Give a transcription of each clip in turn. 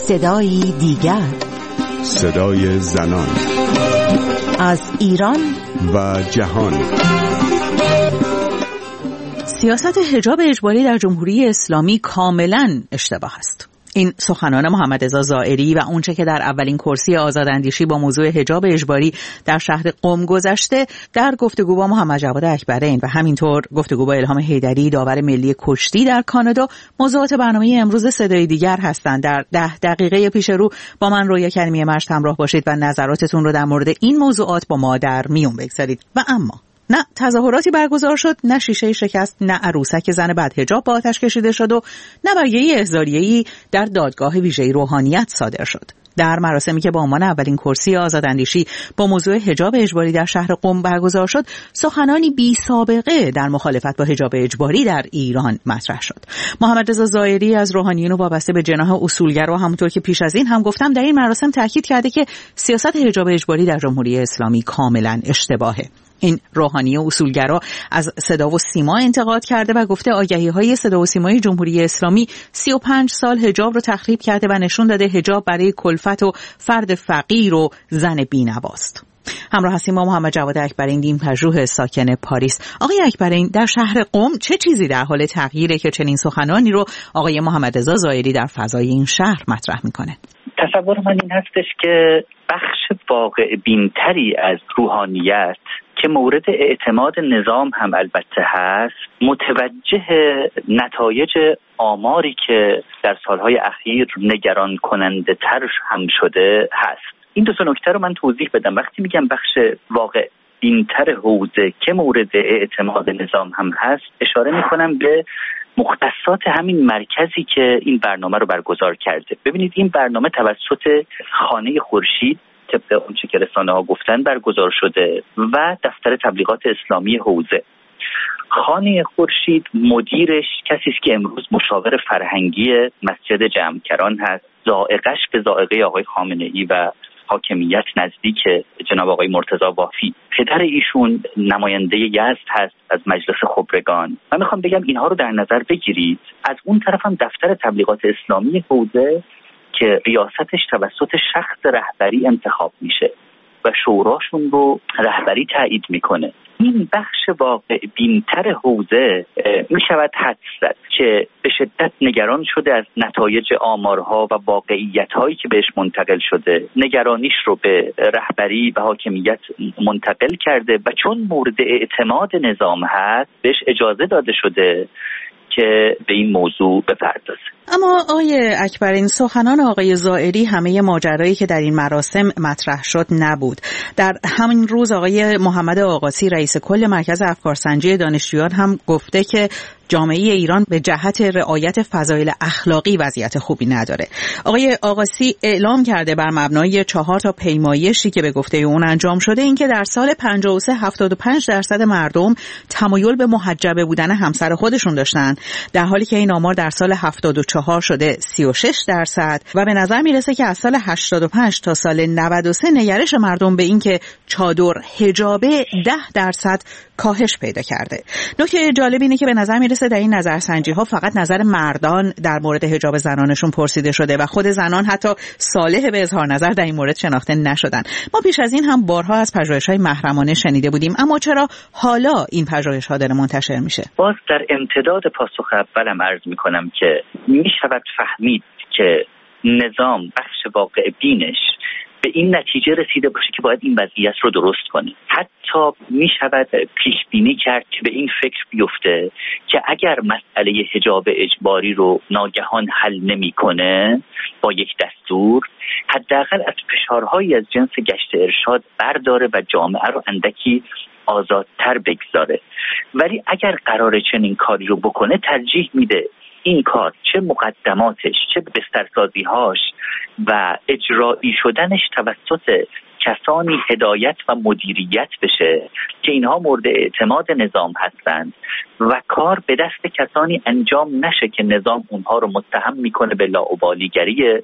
صدایی دیگر، صدای زنان از ایران و جهان. سیاست حجاب اجباری در جمهوری اسلامی کاملا اشتباه است. این سخنان محمد رضا ظاهری و اونچه که در اولین کرسی آزاداندیشی با موضوع حجاب اجباری در شهر قم گذشته در گفتگو با محمد جواد اکبرین و همینطور گفتگو با الهام حیدری داور ملی کشتی در کانادا موضوعات برنامه امروز صدای دیگر هستند. در 10 دقیقه پیش رو با من رویا کریمی مشت همراه باشید و نظراتتون رو در مورد این موضوعات با ما در میون بگذارید. و اما نه تظاهراتی برگزار شد، نه شیشه شکست، نه عروسک زن بدحجاب با آتش کشیده شد و نه برگه احضاریه‌ای در دادگاه ویژه روحانیت صادر شد. در مراسمی که با عنوان اولین کرسی آزاداندیشی با موضوع حجاب اجباری در شهر قم برگزار شد، سخنانی بی سابقه در مخالفت با حجاب اجباری در ایران مطرح شد. محمد رضا ظاهری از روحانیون وابسته به جناح اصولگرا و همونطور که پیش از این هم گفتم در این مراسم تاکید کرده که سیاست حجاب اجباری در جمهوری اسلامی کاملا اشتباهه. این روحانی اصولگرا از صدا و سیما انتقاد کرده و گفته آگهی‌های صدا و سیمای جمهوری اسلامی 35 سال حجاب رو تخریب کرده و نشون داده حجاب برای کلفت و فرد فقیر و زن بی‌نواست. همراه هستیم با محمد جواد اکبرین، دین پژوه ساکن پاریس. آقای اکبرین، در شهر قم چه چیزی در حال تغییره که چنین سخنانی رو آقای محمد رضا ظاهری در فضای این شهر مطرح میکنه؟ تصور من این هستش که بخش واقع بینتری از روحانیت که مورد اعتماد نظام هم البته هست، متوجه نتایج آماری که در سالهای اخیر نگران کننده تر هم شده هست. این دو تا نکته رو من توضیح بدم. وقتی میگم بخش واقع بینتر حوزه که مورد اعتماد نظام هم هست، اشاره میکنم به مختصات همین مرکزی که این برنامه رو برگزار کرده. ببینید این برنامه توسط خانه خورشید طبق اونچه که رسانه‌ها گفتن برگزار شده و دفتر تبلیغات اسلامی حوزه. خانه خورشید مدیرش کسی است که امروز مشاور فرهنگی مسجد جمع‌کران هست. ذائقه‌اش به ذائقه آقای خامنه‌ای و حاکمیت نزدیک جناب آقای مرتضی وافی. پدر ایشون نماینده یزد هست از مجلس خبرگان. من میخوام بگم اینها رو در نظر بگیرید. از اون طرف هم دفتر تبلیغات اسلامی حوزه که ریاستش توسط شخص رهبری انتخاب میشه و شوراشون رو رهبری تایید میکنه. این بخش واقع بینتر حوزه میشود حدس زد که به شدت نگران شده از نتایج آمارها و واقعیت‌هایی که بهش منتقل شده. نگرانیش رو به رهبری و حاکمیت منتقل کرده و چون مورد اعتماد نظام هست بهش اجازه داده شده که به این موضوع بپردازه. اما آقای اکبرین، سخنان آقای ظاهری همه ماجرایی که در این مراسم مطرح شد نبود. در همین روز آقای محمد آقاسی رئیس کل مرکز افکارسنجی دانشجویان هم گفته که جامعه ایران به جهت رعایت فضایل اخلاقی وضعیت خوبی نداره. آقای آقاسی اعلام کرده بر مبنای 4 تا پیمایشی که به گفته اون انجام شده اینکه در سال 53 75% مردم تمایل به محجبه بودن همسر خودشون داشتن، در حالی که این آمار در سال 74 شده 36% و به نظر میرسه که از سال 85 تا سال 93 نگرش مردم به این که چادر حجابه 10% کاهش پیدا کرده. نکته جالب اینه که به نظر میرسه در این نظرسنجی ها فقط نظر مردان در مورد حجاب زنانشون پرسیده شده و خود زنان حتی صالح به اظهار نظر در این مورد شناخته نشدن. ما پیش از این هم بارها از پژوهش‌های محرمانه شنیده بودیم، اما چرا حالا این پژوهش‌ها داره منتشر میشه؟ باز در امتداد پاسخ اولم عرض میکنم که میشود فهمید که نظام بخش واقع بینش به این نتیجه رسیده باشه که باید این وضعیت رو درست کنه. حتی می شود پیش بینی کرد که به این فکر بیفته که اگر مسئله حجاب اجباری رو ناگهان حل نمیکنه با یک دستور، حداقل از فشارهایی از جنس گشت ارشاد برداره و جامعه رو اندکی آزادتر بگذاره. ولی اگر قراره چنین کاری رو بکنه ترجیح میده این کار چه مقدماتش چه بسترسازی‌هاش و اجرایی شدنش توسط کسانی هدایت و مدیریت بشه که اینها مورد اعتماد نظام هستند و کار به دست کسانی انجام نشه که نظام اونها رو متهم میکنه به لاابالیگری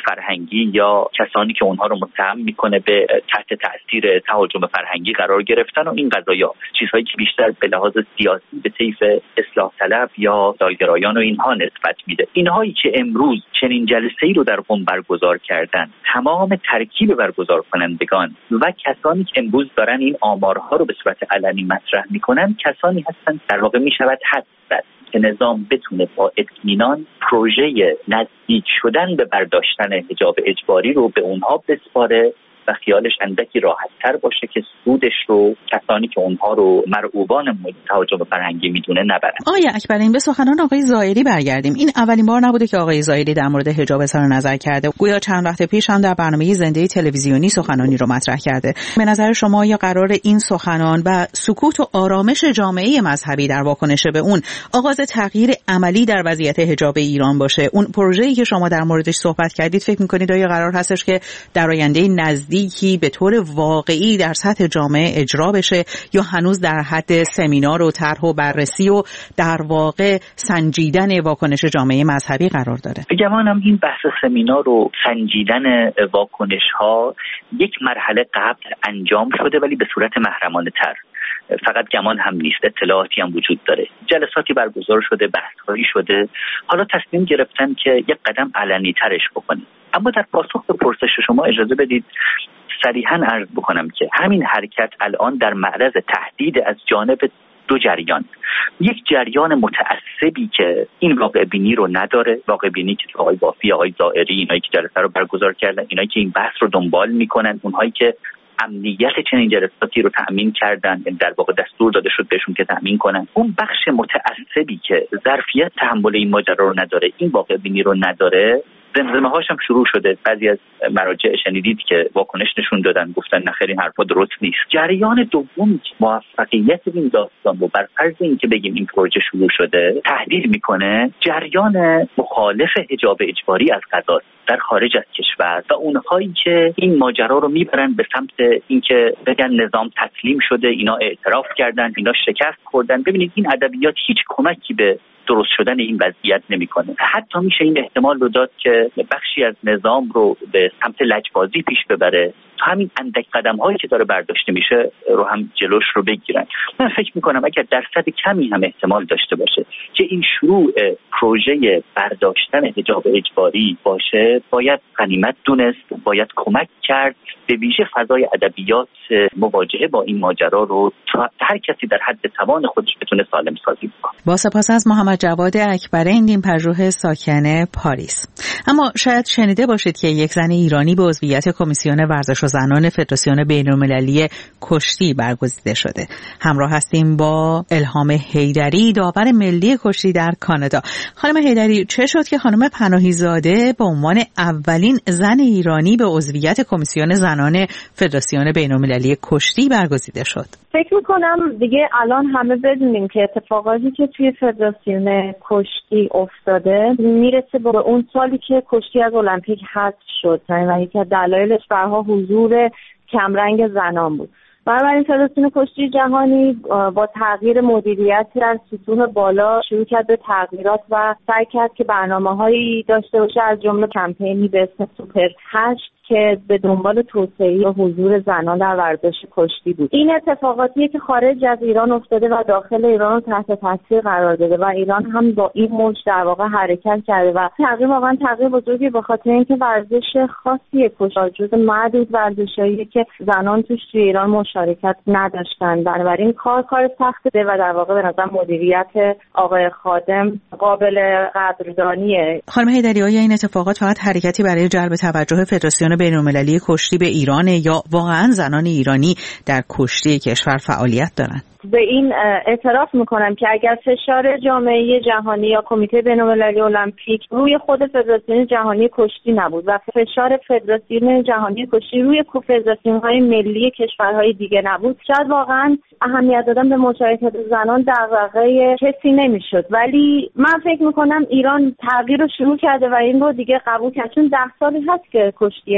فرهنگی یا کسانی که اونها رو متهم میکنه به تحت تاثیر تهاجم فرهنگی قرار گرفتن و این قضایا، چیزهایی که بیشتر به لحاظ سیاسی به طیف اصلاح طلب یا دالگرایان و اینها نسبت میده. اینهایی که امروز چنین جلسه‌ای رو در قم برگزار کردن، تمام ترکیب برگزار کنندگان و کسانی که امروز دارن این آمارها رو به صورت علنی مطرح میکنن، کسانی هستند در واقع میشود حد زد که نظام بتونه با اطمینان پروژه نزدیک شدن به برداشتن حجاب اجباری رو به اونها بسپاره و خیالش اندکی راحت‌تر باشه که سودش رو کسانی که اونها رو مرعوبان تهاجم فرهنگی میدونه نبرن. آقای اکبرین، به سخنان آقای زائری برگردیم. این اولین بار نبوده که آقای زائری در مورد حجاب اظهار نظر کرده. گویا چند وقت پیش هم در برنامه زنده تلویزیونی سخنانی رو مطرح کرده. به نظر شما یا قرار این سخنان و سکوت و آرامش جامعه مذهبی در واکنش به اون آغاز تغییر عملی در وضعیت حجاب ایران باشه؟ اون پروژه‌ای که شما در موردش صحبت کردید فکر می‌کنید آیا قرار هستش که در آینده نزدیکی به طور واقعی در سطح جامعه اجرا بشه یا هنوز در حد سمینار و طرح و بررسی و در واقع سنجیدن واکنش جامعه مذهبی قرار داره؟ گمانم این بحث سمینار و سنجیدن واکنش‌ها یک مرحله قبل انجام شده، ولی به صورت محرمانه‌تر. فقط گمان هم نیست، اطلاعاتی هم وجود داره. جلساتی برگزار شده، بحث‌هایی شده. حالا تصمیم گرفتن که یک قدم علنی ترش بکنیم. اما در پاسخ به پرسش شما اجازه بدید صریحاً عرض بکنم که همین حرکت الان در معرض تهدید از جانب دو جریان. یک جریان متعصبی که این واقع بینی رو نداره، واقع بینی که آقای بافی، آقای زائری، اینایی که جلسه رو برگزار کردن، اینایی که این بحث رو دنبال میکنن، اونهایی که امنیت چنین جلساتی رو تأمین کردن، یعنی در واقع دستور داده شد بهشون که تأمین کنن. اون بخش متعصبی که ظرفیت تحمل این ماجرا رو نداره، این واقع بینی رو نداره، زمزمه هاش هم شروع شده. بعضی از مراجع شنیدید که واکنش نشون دادن، گفتن نخیر این حرفا درست نیست. جریان دوم موفقیت این داستان رو بر فرض این که بگیم این پروژه شروع شده تهدید میکنه جریان مخالف حجاب اجباری از قضا در خارج از کشور و اونهایی که این ماجرا رو میبرن به سمت اینکه بگن نظام تسلیم شده، اینا اعتراف کردن، اینا شکست خوردن. ببینید این ادبیات هیچ کمکی به درست شدن این وضعیت نمیکنه. حتی میشه این احتمال رو داد که بخشی از نظام رو به سمت لجبازی پیش ببره تا همین اندک قدم هایی که داره برداشته میشه رو هم جلوش رو بگیرن. من فکر میکنم اگر درصد کمی هم احتمال داشته باشه که این شروع پروژه برداشتن حجاب اجباری باشه، باید غنیمت دونست، باید کمک کرد به ویژه فضای ادبیات مواجهه با این ماجرا رو تا هر کسی در حد توان خودش بتونه سالم سازی بکنه. با سپاس از محمد جواد اکبرین، این پژوه ساکن پاریس. اما شاید شنیده باشید که یک زن ایرانی به عضویت کمیسیون ورزش و زنان فدراسیون بین‌المللی کشتی برگزیده شده. همراه هستیم با الهام حیدری، داور ملی کشتی در کانادا. خانم حیدری، چه شد که خانم پناهی زاده به عنوان اولین زن ایرانی به عضویت کمیسیون زنان فدراسیون بین‌المللی کشتی برگزیده شد؟ فکر میکنم دیگه الان همه بدونیم که اتفاقاتی که توی فدراسیون کشتی افتاده میرسه به اون سالی که کشتی از المپیک حذف شد و یکی از دلایلش برها حضور کمرنگ زنان بود. بنابراین فدراسیون کشتی جهانی با تغییر مدیریت از ستون بالا شروع کرد به تغییرات و سعی کرد که برنامه‌هایی داشته باشه، از جمله کمپینی به اسم سوپر 8 که به دنبال توسعه و حضور زنان در ورزش کشتی بود. این اتفاقاتیه که خارج از ایران افتاده و داخل ایران رو تحت تاثیر قرار داده و ایران هم با این موج در واقع حرکت کرده و تغییر واقعا تغییر بزرگی به خاطر اینکه ورزش خاصیه، کشتی جزو معدود ورزشاییه که زنان توی ایران مشارکت نداشتن. بنابراین کار سخته و در واقع به نظر مدیریت آقای خادم قابل قدردانیه. خانم حیدری، آیا این اتفاقات فقط حرکتی برای جلب توجه فدراسیون بین‌المللی کشتی به ایران یا واقعا زنان ایرانی در کشتی کشور فعالیت دارند؟ به این اعتراف میکنم که اگر فشار جامعه جهانی یا کمیته بین‌المللی المپیک روی خود فدراسیون جهانی کشتی نبود و فشار فدراسیون جهانی کشتی روی فدراسیون‌های ملی کشورهای دیگه نبود، شاید واقعا اهمیت دادن به مشارکت زنان دغدغه کسی نمیشد. ولی من فکر میکنم ایران تغییر رو شروع کرده و این رو دیگه قبول کرد، چون 10 سالی هست که کشتی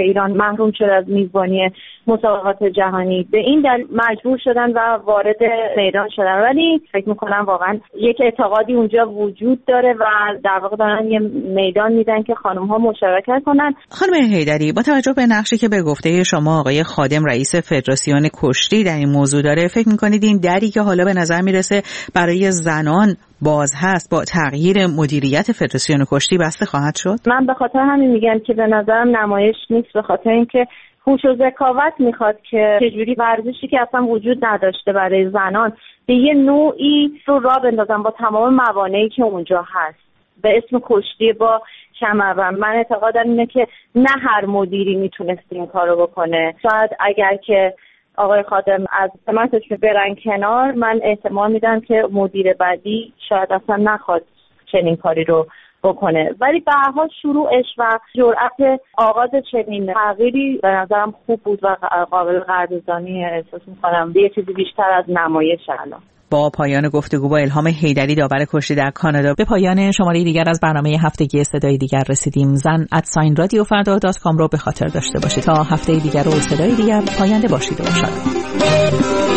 ایران محروم شد از میزبانی مسابقات جهانی، به این دلیل مجبور شدن و وارد میدان شدن. ولی فکر میکنم واقعا یک اعتقادی اونجا وجود داره و در واقع دارن یه میدان میدن که خانم ها مشارکت کنن. خانم حیدری، با توجه به نقشی که به گفته شما آقای خادم رئیس فدراسیون کشتی در این موضوع داره، فکر میکنید این دری که حالا به نظر میرسه برای زنان باز هست با تغییر مدیریت فدراسیون کشتی بسته خواهد شد؟ من به خاطر همین میگم که به نظرم نمایش نیست، به خاطر اینکه هوش و ذکاوت میخواد که چجوری ورزشی که اصلا وجود نداشته برای زنان به یه نوعی رو راه بندازن با تمام موانعی که اونجا هست به اسم کشتی با کمربند. من اعتقادم اینه که نه هر مدیری میتونست این کارو بکنه. شاید اگر که آقای خادم از سمتش برن کنار، من احتمال میدم که مدیر بعدی شاید اصلا نخواد چنین کاری رو بکنه. ولی به هر حال شروعش و جرأت آغاز چنین تغییری به نظرم خوب بود و قابل قدردانی احساس میکنم. یه چیزی بیشتر از نمایش الان. با پایان گفتگو با الهام حیدری داور کشتی در کانادا به پایان شماره دیگر از برنامه هفتگی صدای دیگر رسیدیم. زن@radiofarda.com رو به خاطر داشته باشید تا هفته دیگر و صدای دیگر پاینده باشید و شاد.